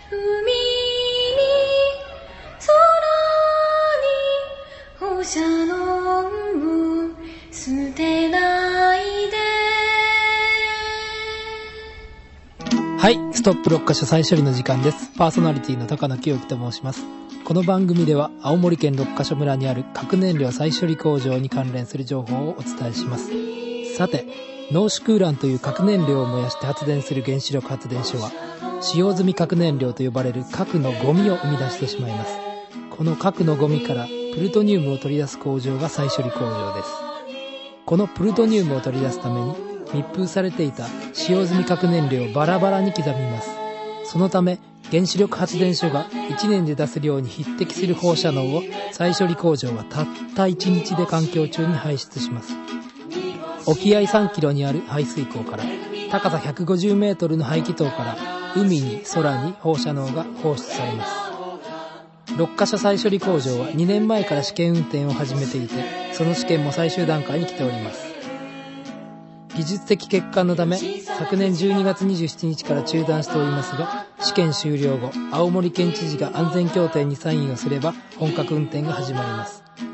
海に空に放射能を捨てないで。 はい、ストップ6カ所再処理の時間です。パーソナリティの高野清樹と申します。この番組では青森県六ヶ所村にある核燃料再処理工場に関連する情報をお伝えします。さて、濃縮ウランという核燃料を燃やして発電する原子力発電所は使用済み核燃料と呼ばれる核のゴミを生み出してしまいます。この核のゴミからプルトニウムを取り出す工場が再処理工場です。このプルトニウムを取り出すために密封されていた使用済み核燃料をバラバラに刻みます。そのため原子力発電所が1年で出す量に匹敵する放射能を再処理工場はたった1日で環境中に排出します。沖合3キロにある排水口から高さ150メートルの排気筒から海に空に放射能が放出されます。六ヶ所再処理工場は2年前から試験運転を始めていて、その試験も最終段階に来ております。技術的欠陥のため昨年12月27日から中断しておりますが、試験終了後青森県知事が安全協定にサインをすれば本格運転が始まります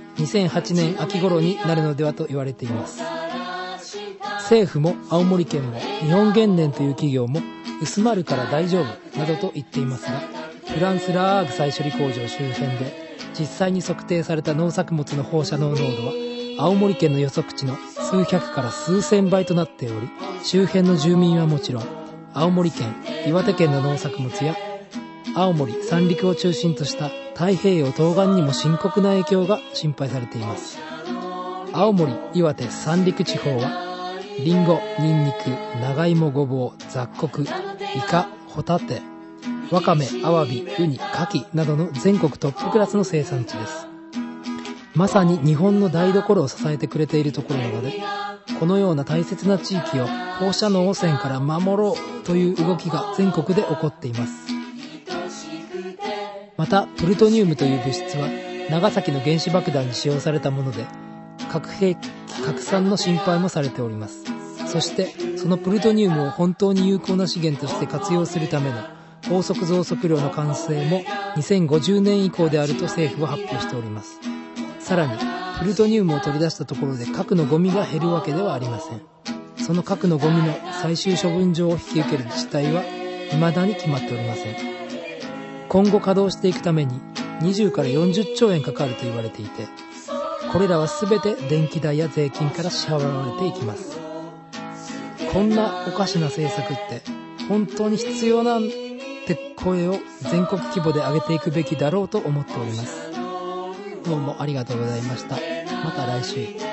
。2008年秋頃になるのではと言われています。政府も青森県も日本原燃という企業も薄まるから大丈夫などと言っていますが、フランスラーグ再処理工場周辺で実際に測定された農作物の放射能濃度は青森県の予測値の数百から数千倍となっており、周辺の住民はもちろん青森県、岩手県の農作物や青森三陸を中心とした太平洋東岸にも深刻な影響が心配されています。青森、岩手、三陸地方はリンゴ、ニンニク、長芋、ごぼう、雑穀、イカ、ホタテ、ワカメ、アワビ、ウニ、カキなどの全国トップクラスの生産地です。まさに日本の台所を支えてくれているところなので、このような大切な地域を放射能汚染から守ろうという動きが全国で起こっています。またプルトニウムという物質は長崎の原子爆弾に使用されたもので、核兵器拡散の心配もされております。そしてそのプルトニウムを本当に有効な資源として活用するための高速増殖炉の完成も2050年以降であると政府は発表しております。さらにプルトニウムを取り出したところで核のゴミが減るわけではありません。その核のゴミの最終処分場を引き受ける自治体は未だに決まっておりません。今後稼働していくために20から40兆円かかると言われていて、これらは全て電気代や税金から支払われていきます。こんなおかしな政策って本当に必要なんて声を全国規模で上げていくべきだろうと思っております。どうもありがとうございました。また来週。